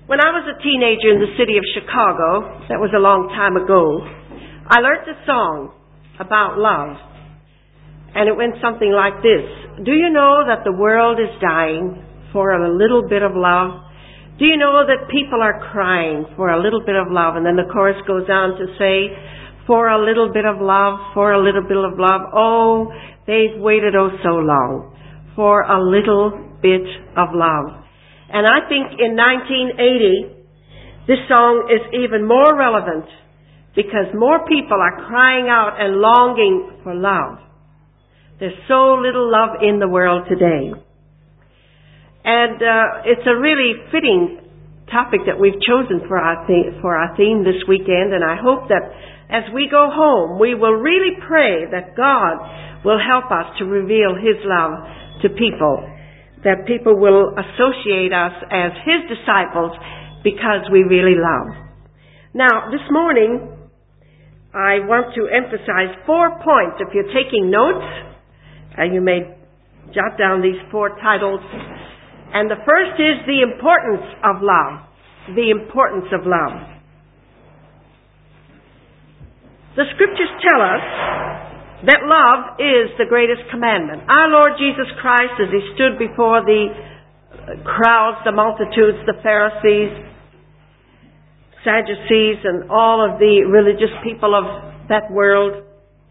When I was a teenager in the city of Chicago, that was a long time ago, I learned a song about love. And it went something like this. Do you know that the world is dying for a little bit of love? Do you know that people are crying for a little bit of love? And then the chorus goes on to say, for a little bit of love, for a little bit of love. Oh, they've waited oh so long for a little bit of love. And I think in 1980, this song is even more relevant because more people are crying out and longing for love. There's so little love in the world today. And it's a really fitting topic that we've chosen for our theme this weekend. And I hope that as we go home, we will really pray that God will help us to reveal His love to people, that people will associate us as His disciples because we really love. Now, this morning, I want to emphasize 4 points. If you're taking notes, you may jot down these 4 titles. And the first is the importance of love. The importance of love. The Scriptures tell us that love is the greatest commandment. Our Lord Jesus Christ, as He stood before the crowds, the multitudes, the Pharisees, Sadducees, and all of the religious people of that world,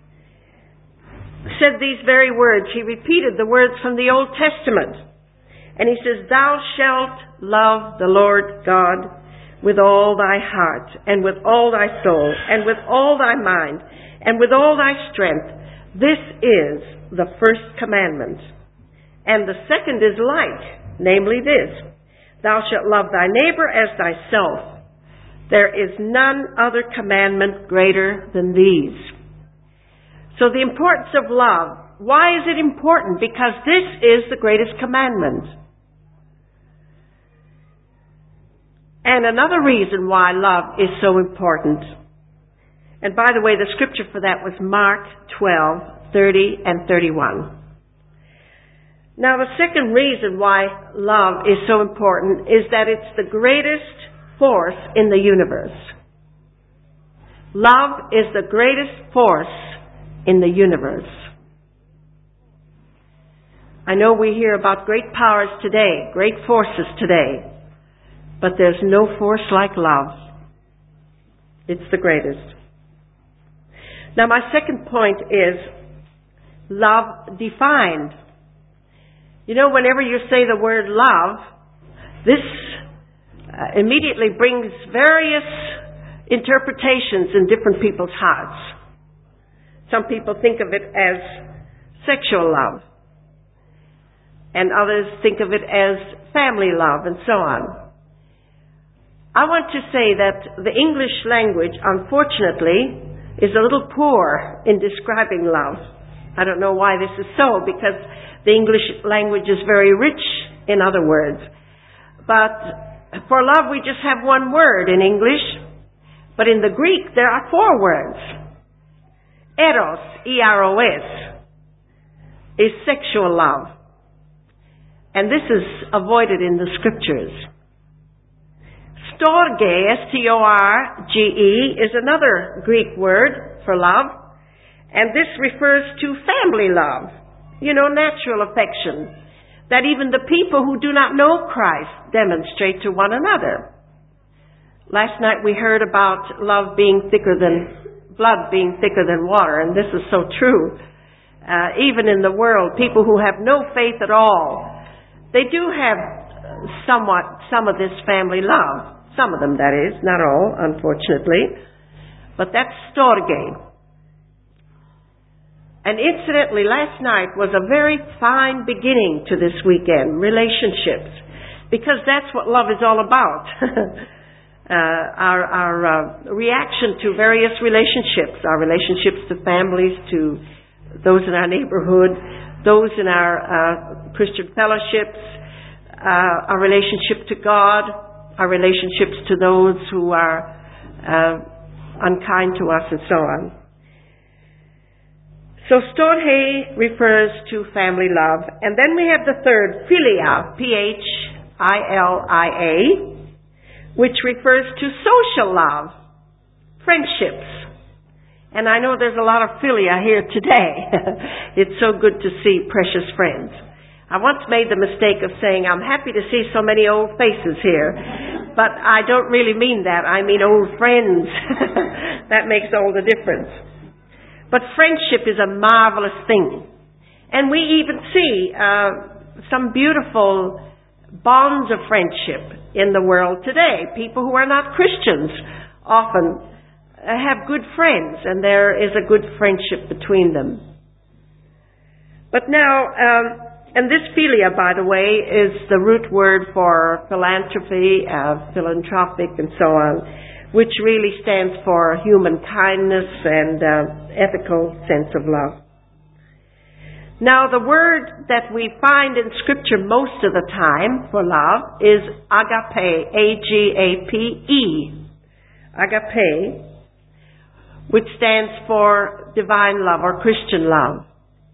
said these very words. He repeated the words from the Old Testament. And He says, Thou shalt love the Lord God with all thy heart, and with all thy soul, and with all thy mind, and with all thy strength. This is the first commandment. And the second is like, namely this, Thou shalt love thy neighbor as thyself. There is none other commandment greater than these. So the importance of love. Why is it important? Because this is the greatest commandment. And another reason why love is so important. And by the way, the scripture for that was Mark 12:30 and 31. Now, the second reason why love is so important is that it's the greatest force in the universe. Love is the greatest force in the universe. I know we hear about great powers today, great forces today, but there's no force like love. It's the greatest. Now, my second point is love defined. You know, whenever you say the word love, this immediately brings various interpretations in different people's hearts. Some people think of it as sexual love, and others think of it as family love, and so on. I want to say that the English language, unfortunately, is a little poor in describing love. I don't know why this is so, because the English language is very rich in other words. But for love, we just have one word in English. But in the Greek, there are 4 words. Eros, E-R-O-S, is sexual love. And this is avoided in the scriptures. Storge, S-T-O-R-G-E, is another Greek word for love. And this refers to family love. You know, natural affection that even the people who do not know Christ demonstrate to one another. Last night we heard about love being thicker than, blood being thicker than water, and this is so true. Even in the world, people who have no faith at all, they do have some of this family love. Some of them, that is, not all, unfortunately. But that's storge. And incidentally, last night was a very fine beginning to this weekend, relationships, because that's what love is all about. Our reaction to various relationships, our relationships to families, to those in our neighborhood, those in our Christian fellowships, our relationship to God, our relationships to those who are unkind to us, and so on. So storge refers to family love. And then we have the third, philia, P-H-I-L-I-A, which refers to social love, friendships. And I know there's a lot of philia here today. It's so good to see precious friends. I once made the mistake of saying, I'm happy to see so many old faces here. But I don't really mean that. I mean old friends. That makes all the difference. But friendship is a marvelous thing. And we even see some beautiful bonds of friendship in the world today. People who are not Christians often have good friends, and there is a good friendship between them. But now, and this philia, by the way, is the root word for philanthropy, philanthropic, and so on, which really stands for human kindness and ethical sense of love. Now, the word that we find in Scripture most of the time for love is agape, A-G-A-P-E, agape, which stands for divine love or Christian love.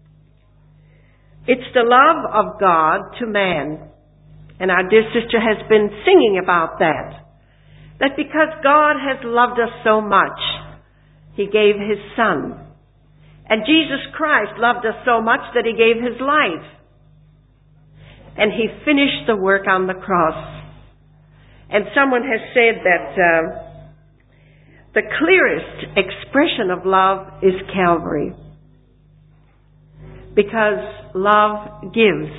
It's the love of God to man. And our dear sister has been singing about that. That because God has loved us so much, He gave His Son. And Jesus Christ loved us so much that He gave His life. And He finished the work on the cross. And someone has said that the clearest expression of love is Calvary. Because love gives.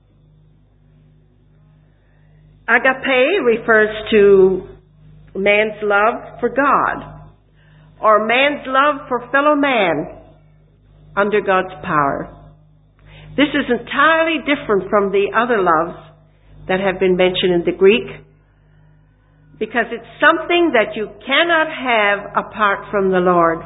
Agape refers to man's love for God, or man's love for fellow man under God's power. This is entirely different from the other loves that have been mentioned in the Greek, because it's something that you cannot have apart from the Lord.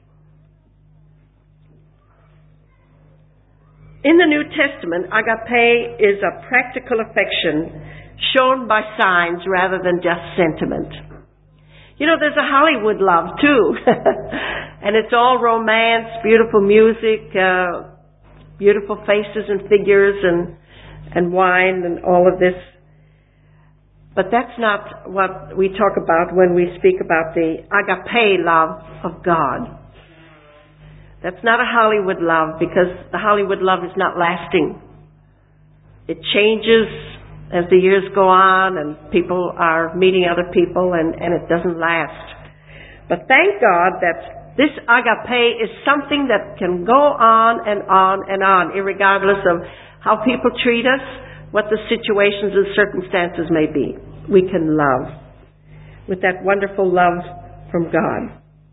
In the New Testament, agape is a practical affection shown by signs rather than just sentiment. You know, there's a Hollywood love too. And it's all romance, beautiful music, beautiful faces and figures and wine and all of this. But that's not what we talk about when we speak about the agape love of God. That's not a Hollywood love, because the Hollywood love is not lasting. It changes as the years go on and people are meeting other people and it doesn't last. But thank God that this agape is something that can go on and on and on, irregardless of how people treat us, what the situations and circumstances may be. We can love with that wonderful love from God.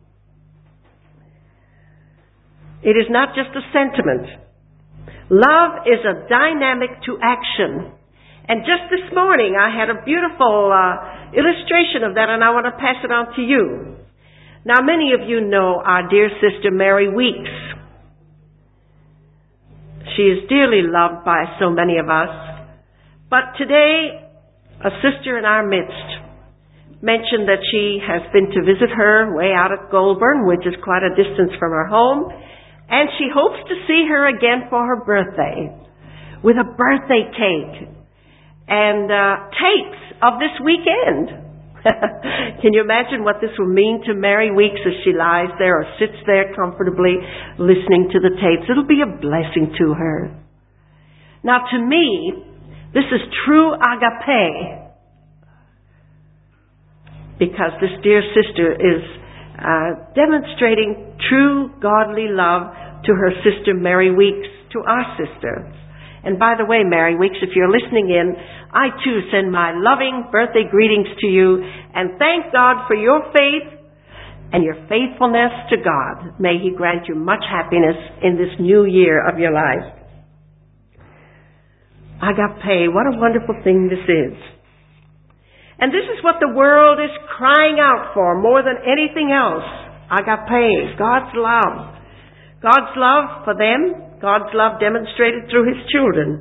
It is not just a sentiment. Love is a dynamic to action. And just this morning I had a beautiful illustration of that, and I want to pass it on to you. Now, many of you know our dear sister Mary Weeks. She is dearly loved by so many of us. But today, a sister in our midst mentioned that she has been to visit her way out at Goulburn, which is quite a distance from her home, and she hopes to see her again for her birthday with a birthday cake and tapes of this weekend. Can you imagine what this will mean to Mary Weeks as she lies there or sits there comfortably listening to the tapes? It'll be a blessing to her. Now, to me, this is true agape, because this dear sister is demonstrating true godly love to her sister Mary Weeks, to our sister. And by the way, Mary Weeks, if you're listening in, I too send my loving birthday greetings to you and thank God for your faith and your faithfulness to God. May He grant you much happiness in this new year of your life. Agape, what a wonderful thing this is. And this is what the world is crying out for more than anything else. Agape, God's love. God's love for them, God's love demonstrated through His children.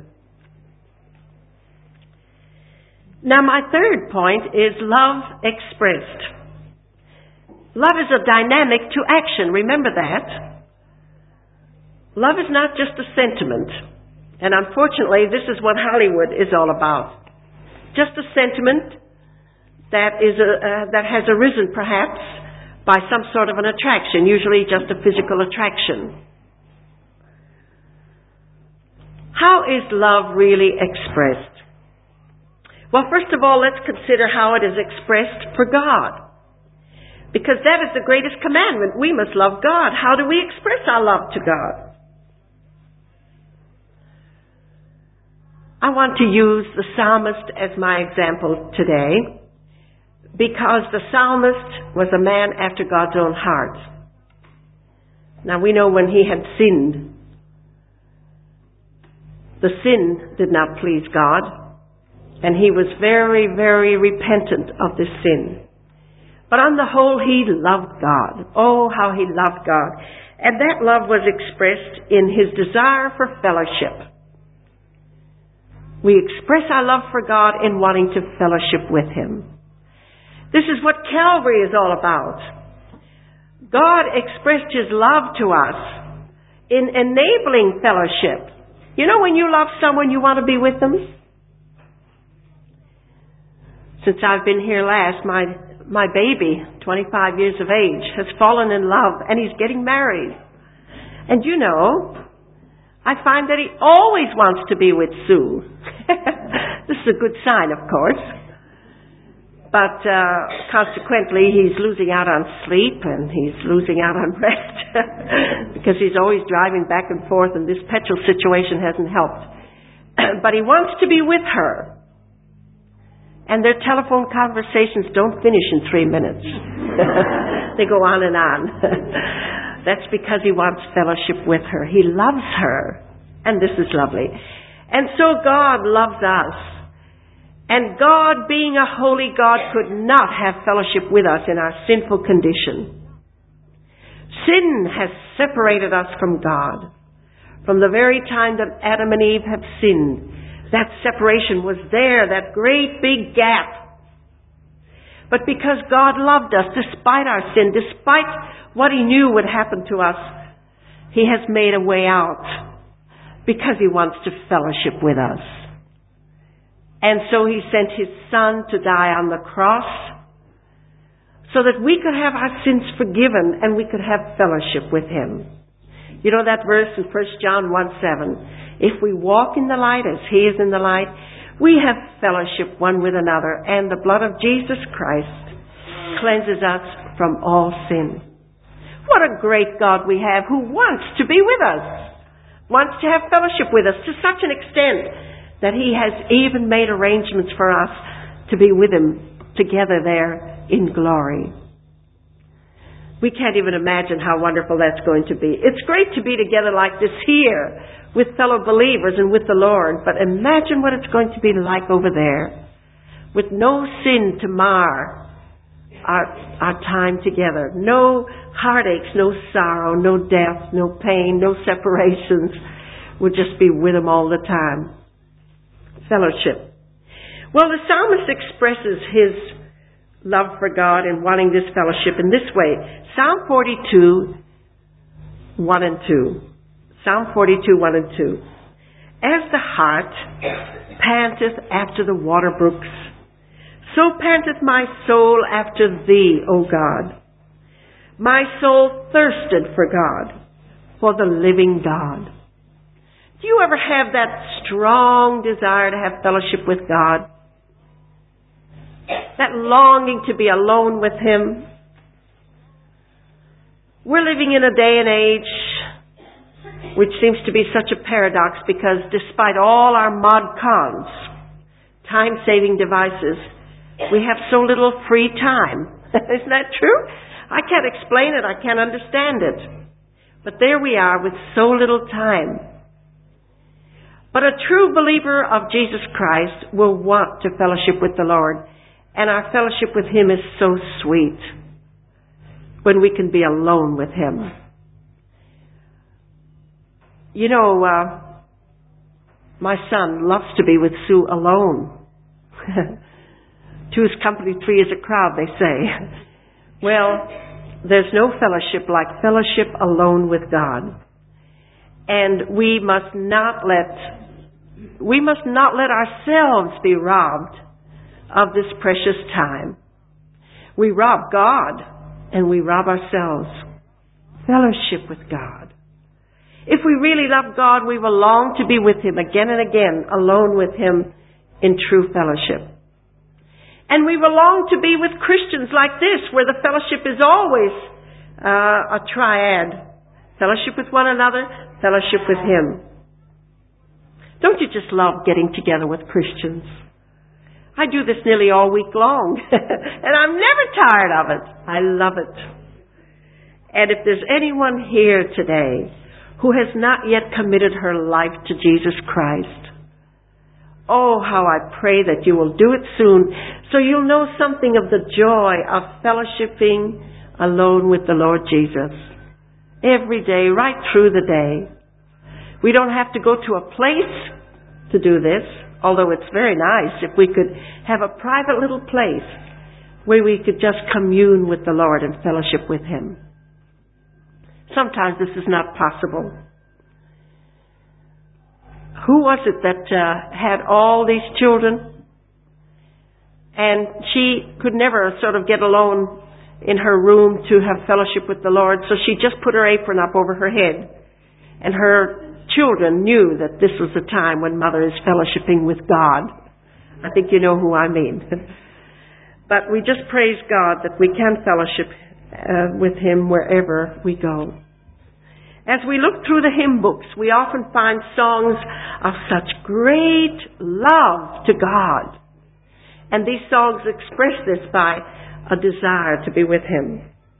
Now, my third point is love expressed. Love is a dynamic to action. Remember that. Love is not just a sentiment. And unfortunately, this is what Hollywood is all about. Just a sentiment that has arisen perhaps by some sort of an attraction, usually just a physical attraction. How is love really expressed? Well, first of all, let's consider how it is expressed for God. Because that is the greatest commandment. We must love God. How do we express our love to God? I want to use the psalmist as my example today because the psalmist was a man after God's own heart. Now we know when he had sinned, the sin did not please God, and he was very, very repentant of this sin. But on the whole, he loved God. Oh, how he loved God. And that love was expressed in his desire for fellowship. We express our love for God in wanting to fellowship with Him. This is what Calvary is all about. God expressed His love to us in enabling fellowship. You know, when you love someone, you want to be with them? Since I've been here last, my baby, 25 years of age, has fallen in love and he's getting married. And you know, I find that he always wants to be with Sue. This is a good sign, of course. But consequently, he's losing out on sleep and he's losing out on rest because he's always driving back and forth, and this petrol situation hasn't helped. But he wants to be with her. And their telephone conversations don't finish in 3 minutes. They go on and on. That's because he wants fellowship with her. He loves her. And this is lovely. And so God loves us. And God, being a holy God, could not have fellowship with us in our sinful condition. Sin has separated us from God. From the very time that Adam and Eve have sinned, that separation was there, that great big gap. But because God loved us, despite our sin, despite what He knew would happen to us, He has made a way out because He wants to fellowship with us. And so He sent His Son to die on the cross so that we could have our sins forgiven and we could have fellowship with Him. You know that verse in 1 John 1:7. If we walk in the light as He is in the light, we have fellowship one with another, and the blood of Jesus Christ cleanses us from all sin. What a great God we have who wants to be with us, wants to have fellowship with us to such an extent that He has even made arrangements for us to be with Him together there in glory. We can't even imagine how wonderful that's going to be. It's great to be together like this here with fellow believers and with the Lord, but imagine what it's going to be like over there with no sin to mar our time together. No heartaches, no sorrow, no death, no pain, no separations. We'll just be with Him all the time. Fellowship. Well, the psalmist expresses his love for God and wanting this fellowship in this way. Psalm 42, 1 and 2. Psalm 42, 1 and 2. As the hart panteth after the water brooks, so panteth my soul after Thee, O God. My soul thirsted for God, for the living God. Do you ever have that strong desire to have fellowship with God? That longing to be alone with Him? We're living in a day and age which seems to be such a paradox because despite all our mod cons, time-saving devices, we have so little free time. Isn't that true? I can't explain it. I can't understand it. But there we are with so little time. But a true believer of Jesus Christ will want to fellowship with the Lord. And our fellowship with Him is so sweet when we can be alone with Him. You know, my son loves to be with Sue alone. Two's company, three is a crowd, they say. Well, there's no fellowship like fellowship alone with God. And we must not let ourselves be robbed of this precious time. We rob God and we rob ourselves. Fellowship with God. If we really love God, we will long to be with Him again and again, alone with Him in true fellowship. And we will long to be with Christians like this, where the fellowship is always a triad. Fellowship with one another, fellowship with Him. Don't you just love getting together with Christians? I do this nearly all week long, and I'm never tired of it. I love it. And if there's anyone here today who has not yet committed her life to Jesus Christ, oh, how I pray that you will do it soon, so you'll know something of the joy of fellowshipping alone with the Lord Jesus. Every day, right through the day. We don't have to go to a place to do this, although it's very nice if we could have a private little place where we could just commune with the Lord and fellowship with Him. Sometimes this is not possible. Who was it that had all these children? And she could never sort of get alone in her room to have fellowship with the Lord, so she just put her apron up over her head. And her children knew that this was the time when Mother is fellowshipping with God. I think you know who I mean. But we just praise God that we can fellowship with Him wherever we go. As we look through the hymn books, we often find songs of such great love to God. And these songs express this by a desire to be with Him.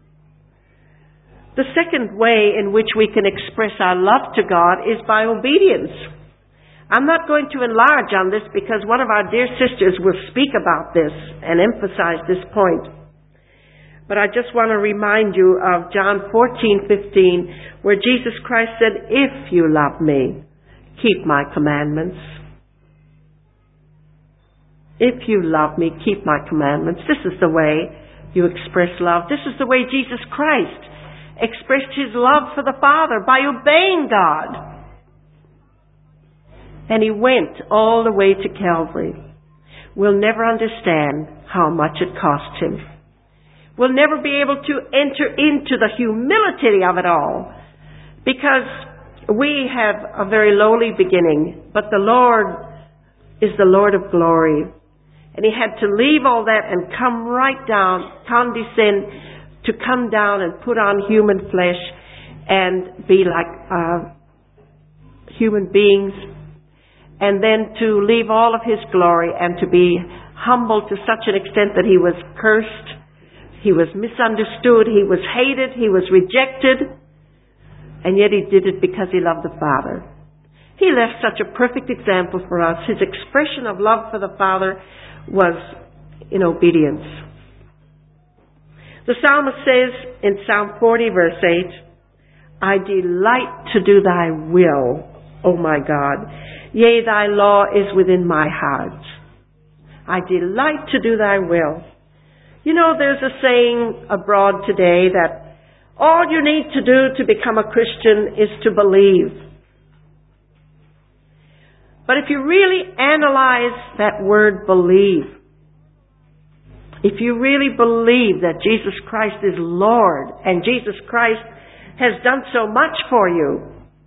The second way in which we can express our love to God is by obedience. I'm not going to enlarge on this because one of our dear sisters will speak about this and emphasize this point. But I just want to remind you of John 14:15, where Jesus Christ said, "If you love me, keep my commandments." If you love me, keep my commandments. This is the way you express love. This is the way Jesus Christ expressed His love for the Father, by obeying God. And He went all the way to Calvary. We'll never understand how much it cost Him. We'll never be able to enter into the humility of it all, because we have a very lowly beginning, but the Lord is the Lord of glory. And He had to leave all that and come right down, condescend, to come down and put on human flesh and be like human beings, and then to leave all of His glory and to be humbled to such an extent that He was cursed, He was misunderstood, He was hated, He was rejected, and yet He did it because He loved the Father. He left such a perfect example for us. His expression of love for the Father was in obedience. The psalmist says in Psalm 40 verse 8, "I delight to do Thy will, O my God. Yea, Thy law is within my heart." I delight to do Thy will. You know, there's a saying abroad today that all you need to do to become a Christian is to believe. But if you really analyze that word believe, if you really believe that Jesus Christ is Lord and Jesus Christ has done so much for you,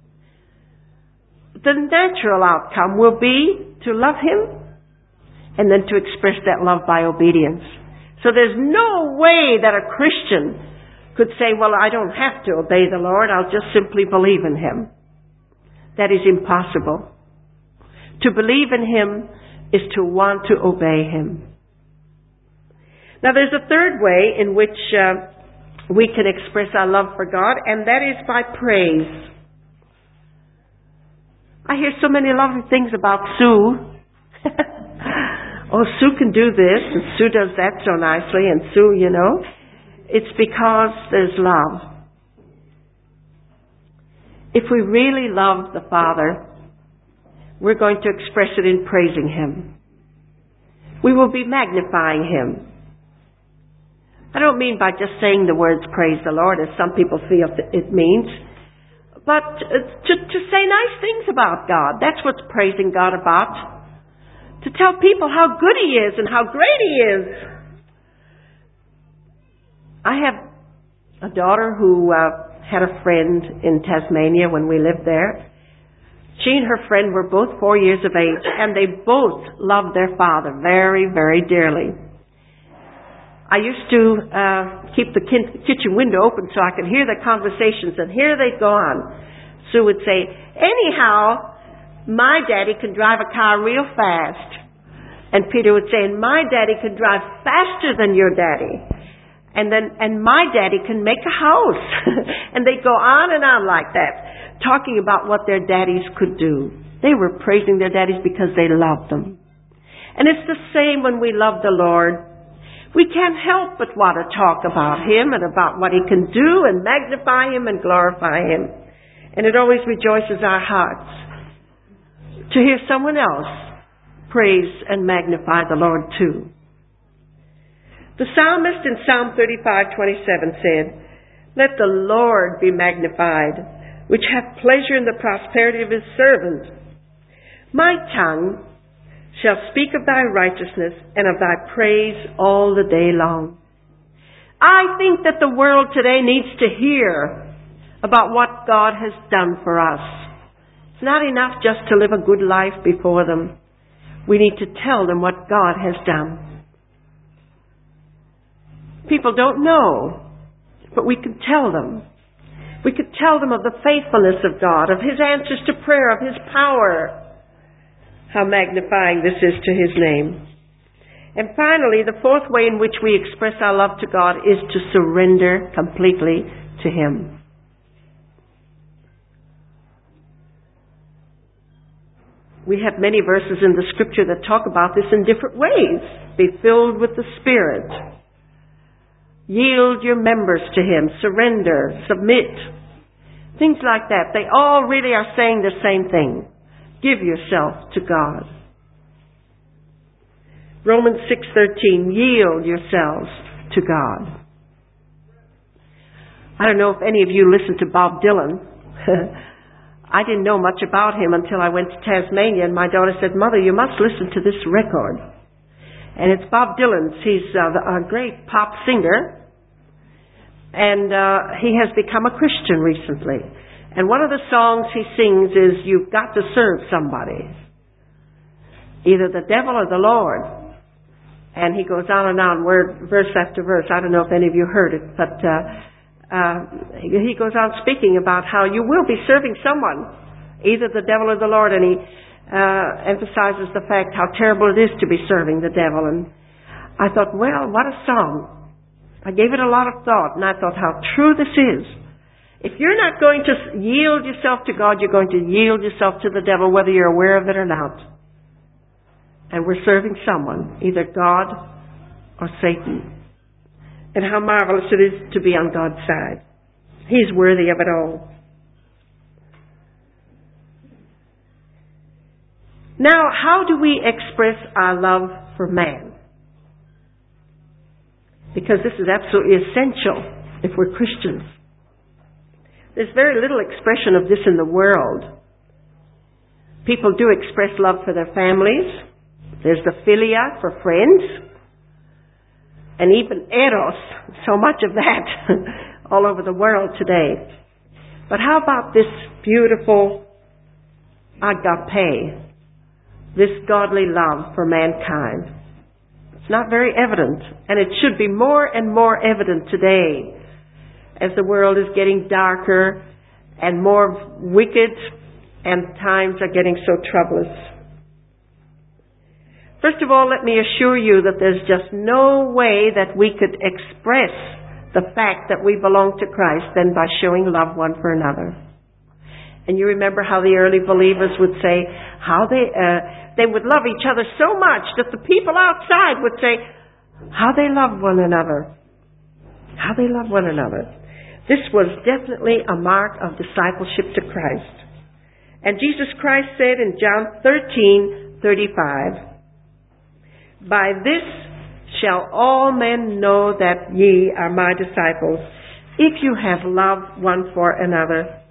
the natural outcome will be to love Him and then to express that love by obedience. So there's no way that a Christian could say, well, I don't have to obey the Lord, I'll just simply believe in Him. That is impossible. To believe in Him is to want to obey Him. Now there's a third way in which we can express our love for God, and that is by praise. I hear so many lovely things about Sue. Oh, Sue can do this, and Sue does that so nicely, and Sue, you know. It's because there's love. If we really love the Father, we're going to express it in praising Him. We will be magnifying Him. I don't mean by just saying the words praise the Lord, as some people feel it means, but to say nice things about God. That's what's praising God about. To tell people how good He is and how great He is. I have a daughter who had a friend in Tasmania when we lived there. She and her friend were both 4 years of age, and they both loved their father very, very dearly. I used to keep the kitchen window open so I could hear their conversations, and here they'd go on. Sue would say, anyhow, my daddy can drive a car real fast. And Peter would say, and my daddy can drive faster than your daddy. And my daddy can make a house. And they'd go on and on like that, talking about what their daddies could do. They were praising their daddies because they loved them. And it's the same when we love the Lord. We can't help but want to talk about Him and about what He can do and magnify Him and glorify Him. And it always rejoices our hearts to hear someone else praise and magnify the Lord too. The psalmist in Psalm 35:27 said, let the Lord be magnified, which hath pleasure in the prosperity of His servant. My tongue shall speak of thy righteousness and of thy praise all the day long. I think that the world today needs to hear about what God has done for us. It's not enough just to live a good life before them. We need to tell them what God has done. People don't know, but we can tell them. We could tell them of the faithfulness of God, of His answers to prayer, of His power. How magnifying this is to His name. And finally, the fourth way in which we express our love to God is to surrender completely to Him. We have many verses in the Scripture that talk about this in different ways. Be filled with the Spirit. Yield your members to Him. Surrender. Submit. Things like that. They all really are saying the same thing. Give yourself to God. Romans 6:13. Yield yourselves to God. I don't know if any of you listen to Bob Dylan. I didn't know much about him until I went to Tasmania, and my daughter said, Mother, you must listen to this record. And it's Bob Dylan's. He's a great pop singer, and he has become a Christian recently. And one of the songs he sings is, you've got to serve somebody, either the devil or the Lord. And he goes on and on, verse after verse. I don't know if any of you heard it, but he goes on speaking about how you will be serving someone, either the devil or the Lord, and he emphasizes the fact how terrible it is to be serving the devil. And I thought, well, what a song. I gave it a lot of thought, and I thought how true this is. If you're not going to yield yourself to God, you're going to yield yourself to the devil, whether you're aware of it or not. And we're serving someone, either God or Satan. And how marvelous it is to be on God's side. He's worthy of it all. Now, how do we express our love for man? Because this is absolutely essential if we're Christians. There's very little expression of this in the world. People do express love for their families. There's the philia for friends. And even eros, so much of that all over the world today. But how about this beautiful agape, this godly love for mankind? It's not very evident, and it should be more and more evident today as the world is getting darker and more wicked and times are getting so troublous. First of all, let me assure you that there's just no way that we could express the fact that we belong to Christ than by showing love one for another. And you remember how the early believers would say how they would love each other so much that the people outside would say how they love one another. How they love one another. This was definitely a mark of discipleship to Christ. And Jesus Christ said in John 13:35, by this shall all men know that ye are my disciples, if you have love one for another.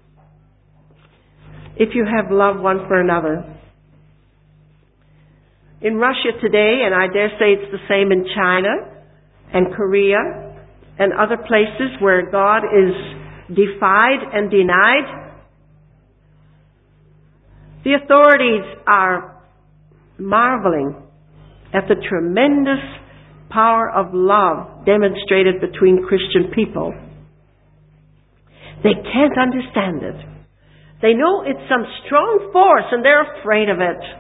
If you have love one for another. In Russia today, and I dare say it's the same in China and Korea and other places where God is defied and denied, the authorities are marveling at the tremendous power of love demonstrated between Christian people. They can't understand it. They know it's some strong force and they're afraid of it.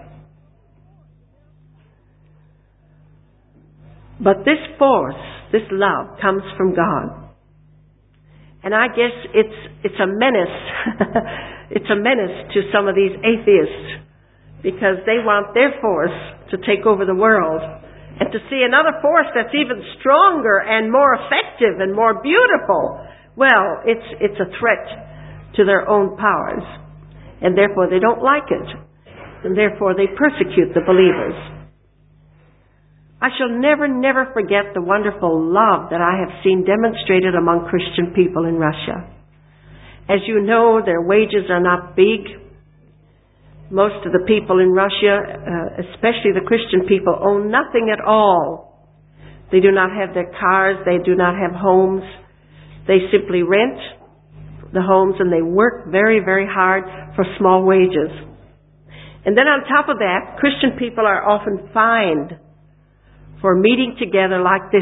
But this force, this love, comes from God. And I guess it's a menace. It's a menace to some of these atheists, because they want their force to take over the world, and to see another force that's even stronger and more effective and more beautiful. Well, it's a threat to their own powers, and therefore they don't like it, and therefore they persecute the believers. I shall never forget the wonderful love that I have seen demonstrated among Christian people in Russia. As you know, their wages are not big. Most of the people in Russia, especially the Christian people, own nothing at all. They do not have their cars. They do not have homes. They simply rent the homes, and they work very, very hard for small wages. And then on top of that, Christian people are often fined for meeting together like this.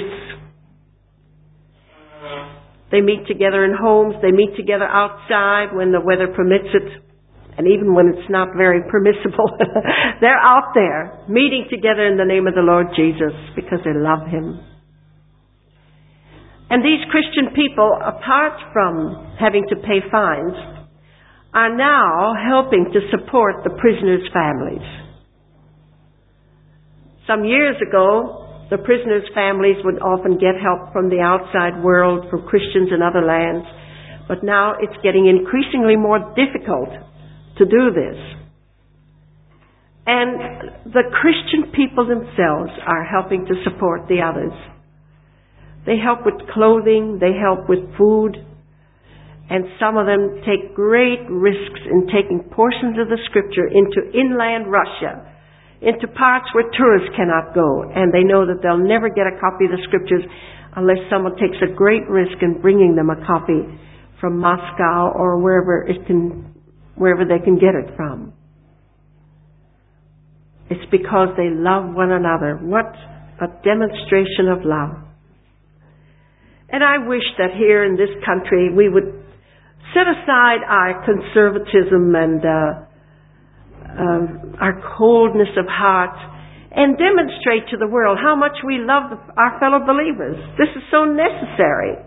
They meet together in homes. They meet together outside when the weather permits it. And even when it's not very permissible, they're out there meeting together in the name of the Lord Jesus because they love Him. And these Christian people, apart from having to pay fines, are now helping to support the prisoners' families. Some years ago, the prisoners' families would often get help from the outside world, from Christians in other lands. But now it's getting increasingly more difficult to do this. And the Christian people themselves are helping to support the others. They help with clothing, they help with food, and some of them take great risks in taking portions of the Scripture into inland Russia, into parts where tourists cannot go, and they know that they'll never get a copy of the Scriptures unless someone takes a great risk in bringing them a copy from Moscow or wherever they can get it from. It's because they love one another. What a demonstration of love. And I wish that here in this country we would set aside our conservatism and our coldness of heart and demonstrate to the world how much we love our fellow believers. This is so necessary.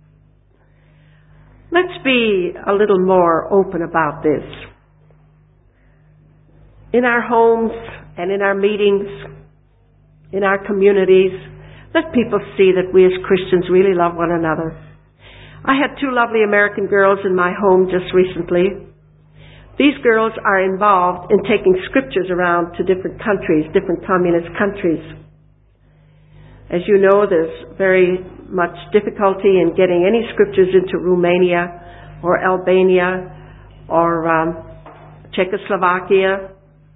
Let's be a little more open about this. In our homes and in our meetings, in our communities, let people see that we as Christians really love one another. I had 2 lovely American girls in my home just recently. These girls are involved in taking scriptures around to different countries, different communist countries. As you know, there's very much difficulty in getting any scriptures into Romania or Albania or Czechoslovakia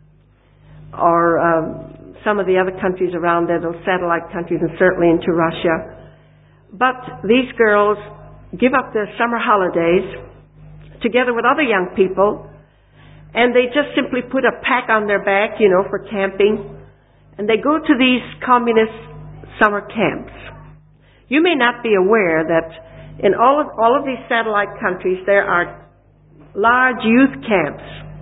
or some of the other countries around there, those satellite countries, and certainly into Russia. But these girls give up their summer holidays together with other young people, and they just simply put a pack on their back, for camping, and they go to these communist summer camps. You may not be aware that in all of these satellite countries there are large youth camps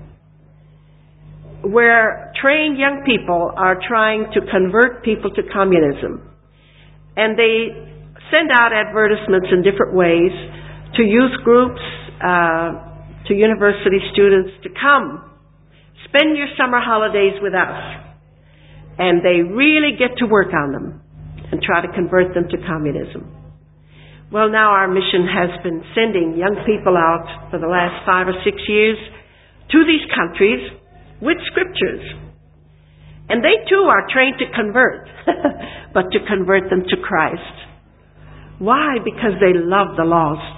where trained young people are trying to convert people to communism. And they send out advertisements in different ways to youth groups, to university students to come. Spend your summer holidays with us. And they really get to work on them and try to convert them to communism. Well, now our mission has been sending young people out for the last 5 or 6 years to these countries with scriptures. And they too are trained to convert, but to convert them to Christ. Why? Because they love the lost.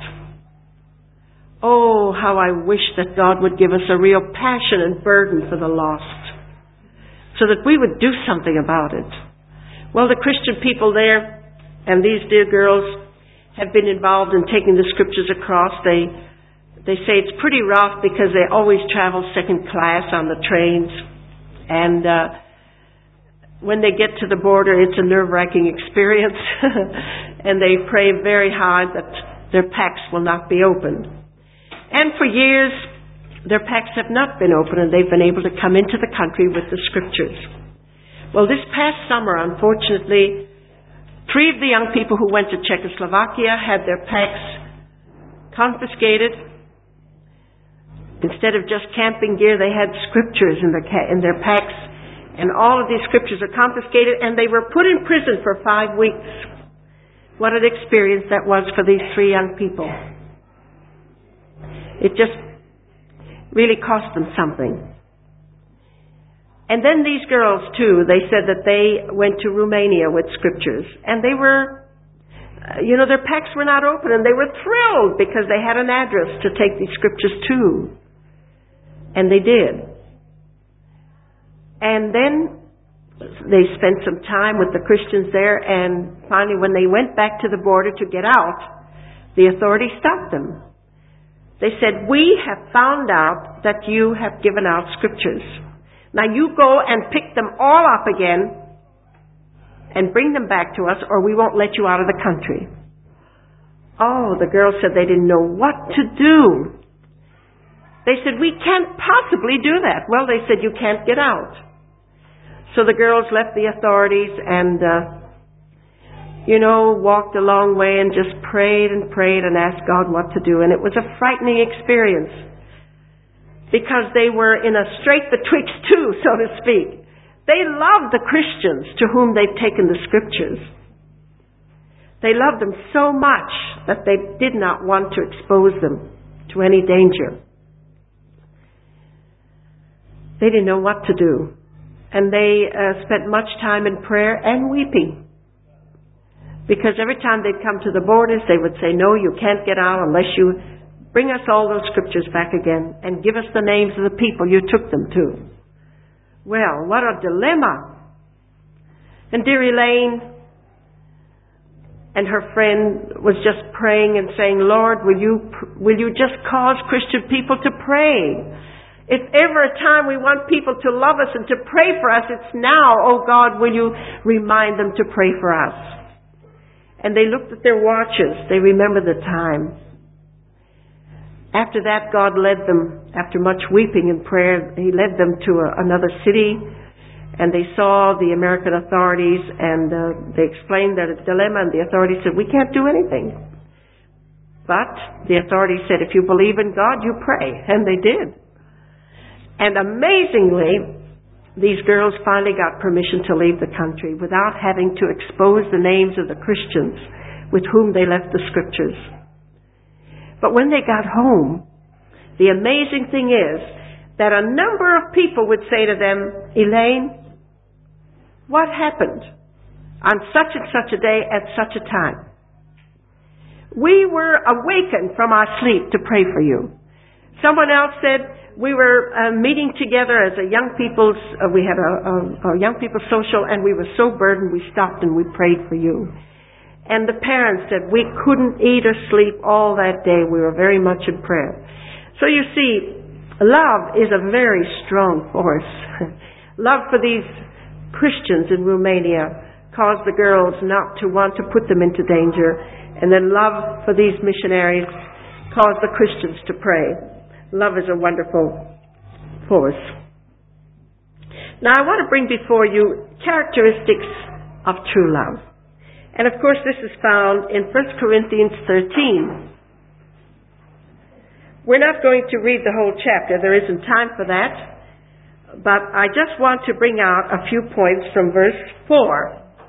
Oh, how I wish that God would give us a real passion and burden for the lost, so that we would do something about it. Well, the Christian people there and these dear girls have been involved in taking the scriptures across. They say it's pretty rough because they always travel second class on the trains. And when they get to the border, it's a nerve-wracking experience. And they pray very hard that their packs will not be opened. And for years, their packs have not been opened, and they've been able to come into the country with the scriptures. Well, this past summer, unfortunately, 3 of the young people who went to Czechoslovakia had their packs confiscated. Instead of just camping gear, they had scriptures in their packs, and all of these scriptures are confiscated, and they were put in prison for 5 weeks. What an experience that was for these 3 young people. It just really cost them something. And then these girls, too, they said that they went to Romania with scriptures. And they were, their packs were not open, and they were thrilled because they had an address to take these scriptures to. And they did. And then they spent some time with the Christians there, and finally when they went back to the border to get out, the authorities stopped them. They said, "We have found out that you have given out scriptures. Now you go and pick them all up again and bring them back to us, or we won't let you out of the country." Oh, the girls said they didn't know what to do. They said, "We can't possibly do that." Well, they said, "You can't get out." So the girls left the authorities and walked a long way and just prayed and asked God what to do. And it was a frightening experience because they were in a strait betwixt two, so to speak. They loved the Christians to whom they've taken the scriptures. They loved them so much that they did not want to expose them to any danger. They didn't know what to do. And they spent much time in prayer and weeping. Because every time they'd come to the borders, they would say, "No, you can't get out unless you bring us all those scriptures back again and give us the names of the people you took them to." Well, what a dilemma. And dear Elaine and her friend was just praying and saying, "Lord, will you just cause Christian people to pray? If ever a time we want people to love us and to pray for us, it's now. Oh God, will you remind them to pray for us?" And they looked at their watches. They remembered the time. After that, God led them, after much weeping and prayer, He led them to another city, and they saw the American authorities, and they explained their dilemma, and the authorities said, "We can't do anything." But the authorities said, "If you believe in God, you pray." And they did. And amazingly, these girls finally got permission to leave the country without having to expose the names of the Christians with whom they left the scriptures. But when they got home, the amazing thing is that a number of people would say to them, "Elaine, what happened on such and such a day at such a time? We were awakened from our sleep to pray for you." Someone else said, "We were meeting together as a young people's, we had a young people's social, and we were so burdened we stopped and we prayed for you." And the parents said, "We couldn't eat or sleep all that day. We were very much in prayer." So you see, love is a very strong force. Love for these Christians in Romania caused the girls not to want to put them into danger. And then love for these missionaries caused the Christians to pray. Love is a wonderful force. Now I want to bring before you characteristics of true love. And of course this is found in 1 Corinthians 13. We're not going to read the whole chapter. There isn't time for that. But I just want to bring out a few points from verse 4.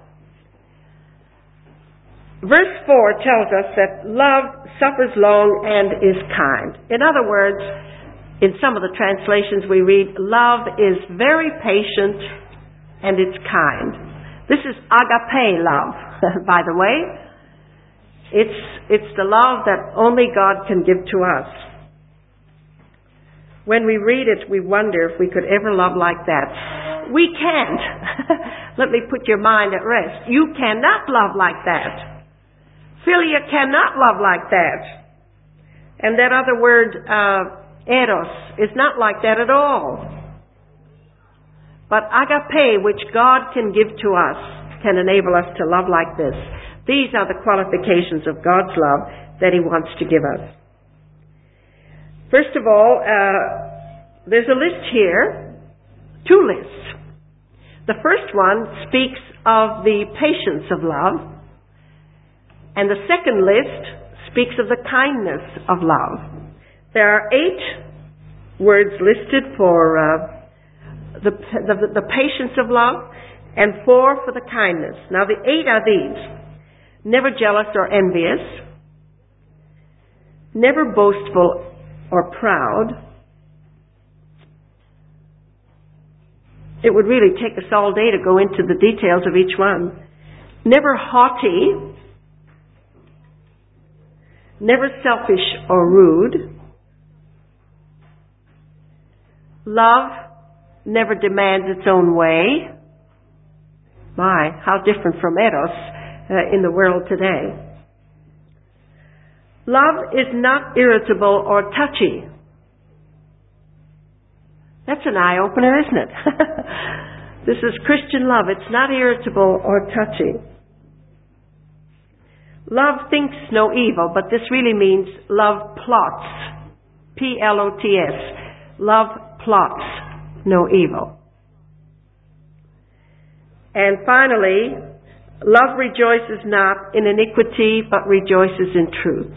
Verse 4 tells us that love suffers long and is kind. In other words, in some of the translations we read, love is very patient and it's kind. This is agape love, by the way. It's the love that only God can give to us. When we read it, we wonder if we could ever love like that. We can't. Let me put your mind at rest. You cannot love like that. Philia cannot love like that. And that other word, eros, is not like that at all. But agape, which God can give to us, can enable us to love like this. These are the qualifications of God's love that He wants to give us. First of all, there's a list here, 2 lists. The first one speaks of the patience of love, and the second list speaks of the kindness of love. There are 8 words listed for the patience of love, and 4 for the kindness. Now the 8 are these: never jealous or envious, never boastful or proud. It would really take us all day to go into the details of each one. Never haughty, never selfish or rude. Love never demands its own way. My, how different from eros in the world today. Love is not irritable or touchy. That's an eye-opener, isn't it? This is Christian love. It's not irritable or touchy. Love thinks no evil, but this really means love plots. P-L-O-T-S. Love plots no evil. And finally, love rejoices not in iniquity, but rejoices in truth.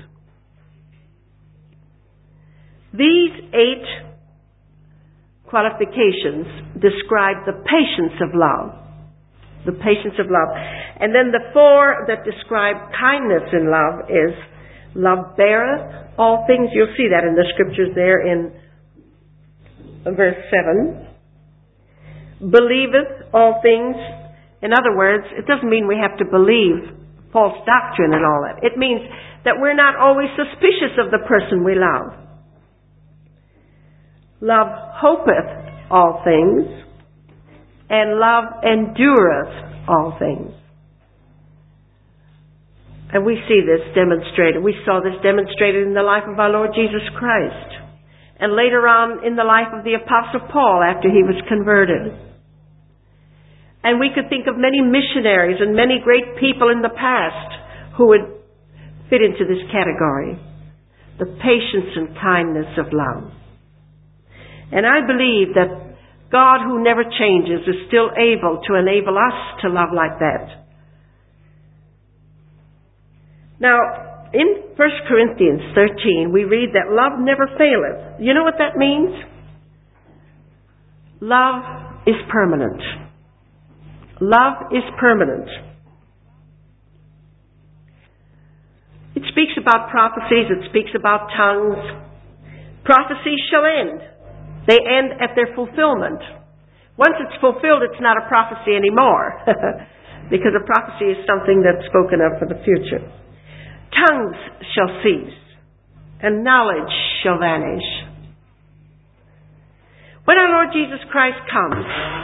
These 8 qualifications describe the patience of love. The patience of love. And then the 4 that describe kindness in love is love beareth all things. You'll see that in the scriptures there in verse 7. Believeth all things. In other words, it doesn't mean we have to believe false doctrine and all that. It means that we're not always suspicious of the person we love. Love hopeth all things, and love endureth all things. And we see this demonstrated. We saw this demonstrated in the life of our Lord Jesus Christ, and later on in the life of the Apostle Paul after he was converted. And we could think of many missionaries and many great people in the past who would fit into this category. The patience and kindness of love. And I believe that God, who never changes, is still able to enable us to love like that. Now, in 1 Corinthians 13, we read that love never faileth. You know what that means? Love is permanent. Love is permanent. It speaks about prophecies. It speaks about tongues. Prophecies shall end. They end at their fulfillment. Once it's fulfilled, it's not a prophecy anymore. Because a prophecy is something that's spoken of for the future. Tongues shall cease, and knowledge shall vanish. When our Lord Jesus Christ comes,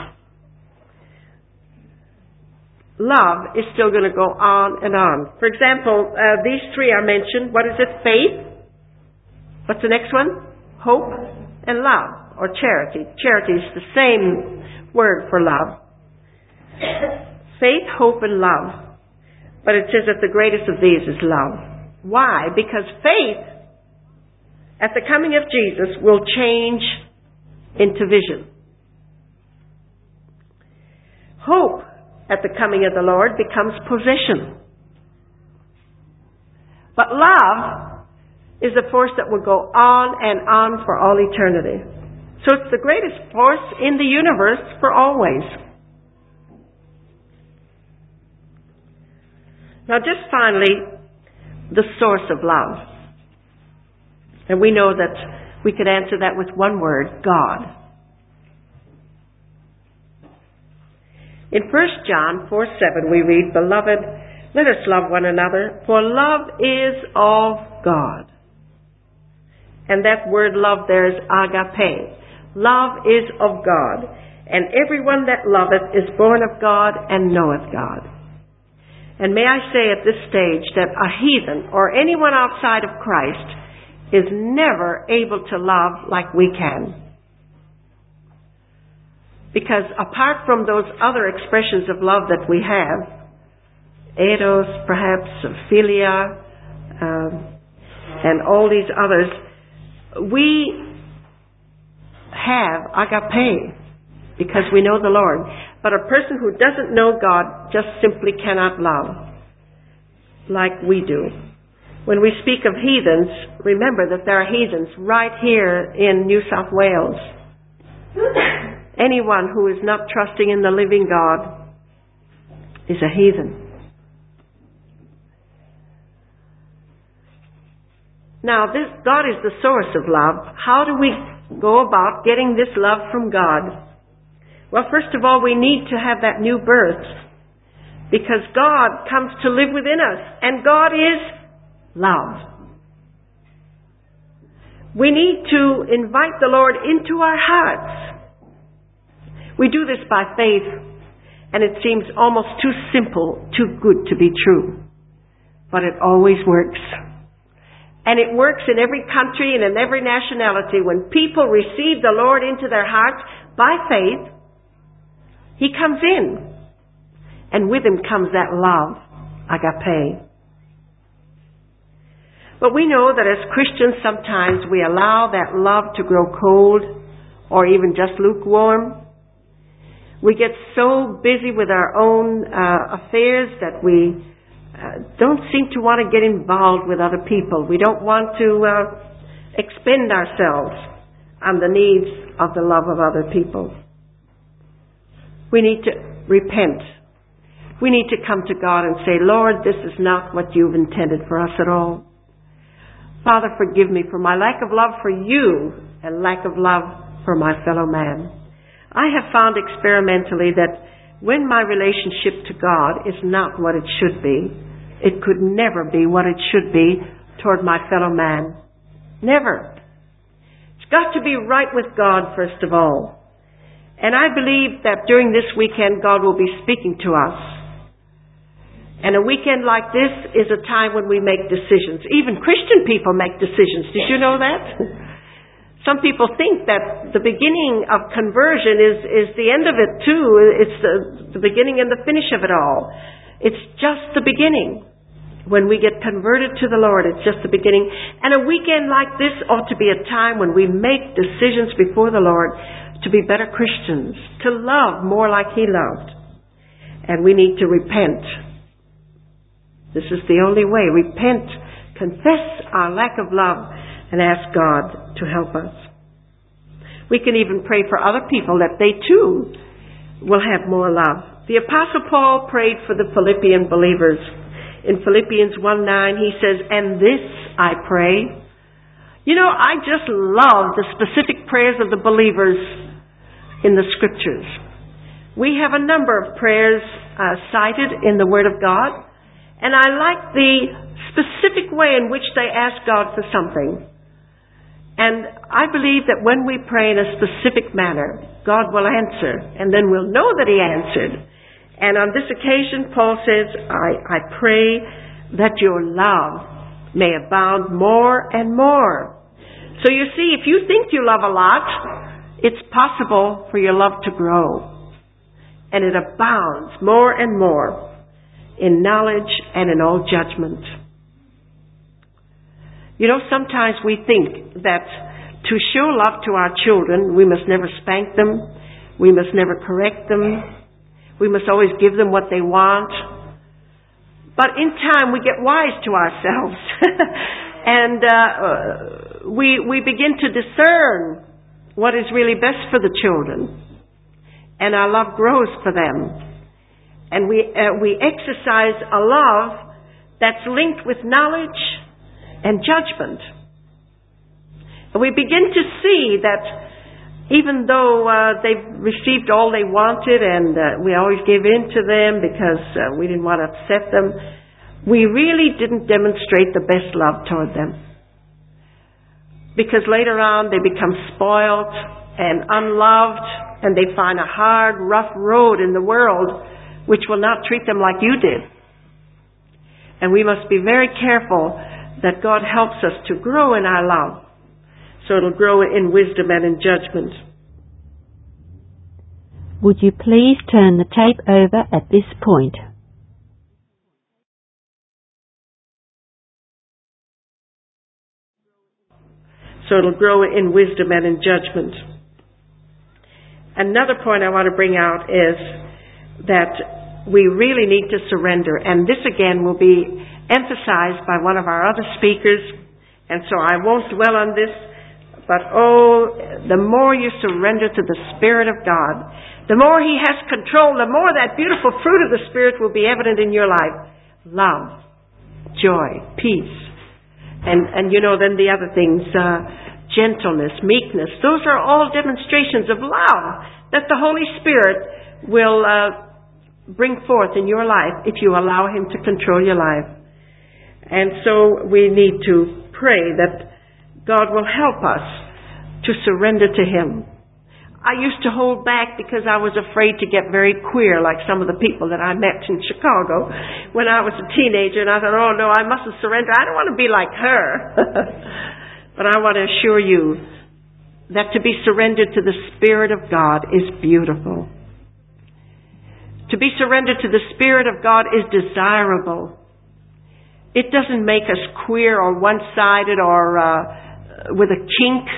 love is still going to go on and on. For example, these 3 are mentioned. What is it? Faith. What's the next one? Hope and love. Or charity. Charity is the same word for love. Faith, hope, and love. But it says that the greatest of these is love. Why? Because faith, at the coming of Jesus, will change into vision. Hope, at the coming of the Lord, becomes possession. But love is a force that will go on and on for all eternity. So it's the greatest force in the universe for always. Now just finally, the source of love. And we know that we could answer that with one word, God. In 1 John 4:7 we read, Beloved, let us love one another, for love is of God. And that word love there is agape. Love is of God, and everyone that loveth is born of God and knoweth God. And may I say at this stage that a heathen or anyone outside of Christ is never able to love like we can. Because apart from those other expressions of love that we have, eros, perhaps, philia, and all these others, we have agape because we know the Lord. But a person who doesn't know God just simply cannot love like we do. When we speak of heathens, remember that there are heathens right here in New South Wales. Anyone who is not trusting in the living God is a heathen. Now, God is the source of love. How do we go about getting this love from God? Well, first of all, we need to have that new birth, because God comes to live within us, and God is love. We need to invite the Lord into our hearts. We do this by faith, and it seems almost too simple, too good to be true. But it always works. And it works in every country and in every nationality. When people receive the Lord into their hearts by faith, He comes in. And with Him comes that love, agape. But we know that as Christians sometimes we allow that love to grow cold or even just lukewarm. We get so busy with our own affairs that we don't seem to want to get involved with other people. We don't want to expend ourselves on the needs of the love of other people. We need to repent. We need to come to God and say, Lord, this is not what you've intended for us at all. Father, forgive me for my lack of love for you and lack of love for my fellow man. I have found experimentally that when my relationship to God is not what it should be, it could never be what it should be toward my fellow man. Never. It's got to be right with God first of all. And I believe that during this weekend God will be speaking to us. And a weekend like this is a time when we make decisions. Even Christian people make decisions. Did you know that? Some people think that the beginning of conversion is the end of it too. It's the beginning and the finish of it all. It's just the beginning. When we get converted to the Lord, it's just the beginning. And a weekend like this ought to be a time when we make decisions before the Lord to be better Christians, to love more like He loved. And we need to repent. This is the only way. Repent, confess our lack of love, and ask God to help us. We can even pray for other people that they too will have more love. The Apostle Paul prayed for the Philippian believers. In Philippians 1:9 he says, and this I pray. You know, I just love the specific prayers of the believers in the Scriptures. We have a number of prayers cited in the Word of God, and I like the specific way in which they ask God for something. And I believe that when we pray in a specific manner, God will answer, and then we'll know that He answered. And on this occasion, Paul says, I pray that your love may abound more and more. So you see, if you think you love a lot, it's possible for your love to grow. And it abounds more and more in knowledge and in all judgment. You know, sometimes we think that to show love to our children, we must never spank them, we must never correct them, we must always give them what they want. But in time we get wise to ourselves and we begin to discern what is really best for the children. And our love grows for them. And we exercise a love that's linked with knowledge and judgment. And we begin to see that even though they've received all they wanted and we always gave in to them because we didn't want to upset them, we really didn't demonstrate the best love toward them. Because later on they become spoiled and unloved, and they find a hard, rough road in the world which will not treat them like you did. And we must be very careful that God helps us to grow in our love, so it'll grow in wisdom and in judgment. Would you please turn the tape over at this point? So it'll grow in wisdom and in judgment. Another point I want to bring out is that we really need to surrender. And this again will be emphasized by one of our other speakers. And so I won't dwell on this. But the more you surrender to the Spirit of God, the more He has control, the more that beautiful fruit of the Spirit will be evident in your life. Love, joy, peace. And then the other things, gentleness, meekness. Those are all demonstrations of love that the Holy Spirit will bring forth in your life if you allow Him to control your life. And so we need to pray that God will help us to surrender to Him. I used to hold back because I was afraid to get very queer like some of the people that I met in Chicago when I was a teenager. And I thought, oh no, I mustn't surrender. I don't want to be like her. But I want to assure you that to be surrendered to the Spirit of God is beautiful. To be surrendered to the Spirit of God is desirable. It doesn't make us queer or one-sided or with a kink.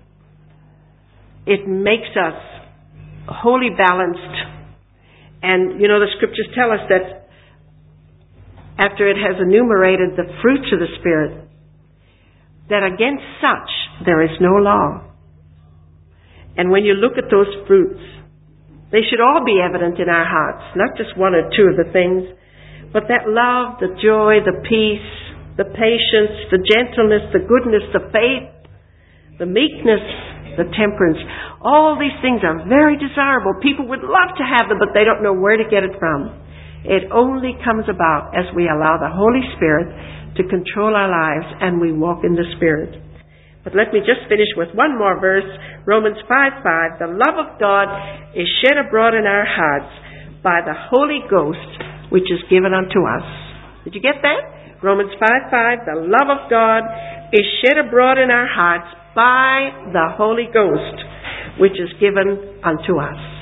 It makes us wholly balanced. And, the Scriptures tell us that after it has enumerated the fruits of the Spirit, that against such there is no law. And when you look at those fruits, they should all be evident in our hearts, not just one or two of the things, but that love, the joy, the peace, the patience, the gentleness, the goodness, the faith, the meekness, the temperance. All these things are very desirable. People would love to have them, but they don't know where to get it from. It only comes about as we allow the Holy Spirit to control our lives and we walk in the Spirit. But let me just finish with one more verse. Romans 5:5. The love of God is shed abroad in our hearts by the Holy Ghost, which is given unto us. Did you get that? Romans 5:5. The love of God is shed abroad in our hearts by the Holy Ghost, which is given unto us.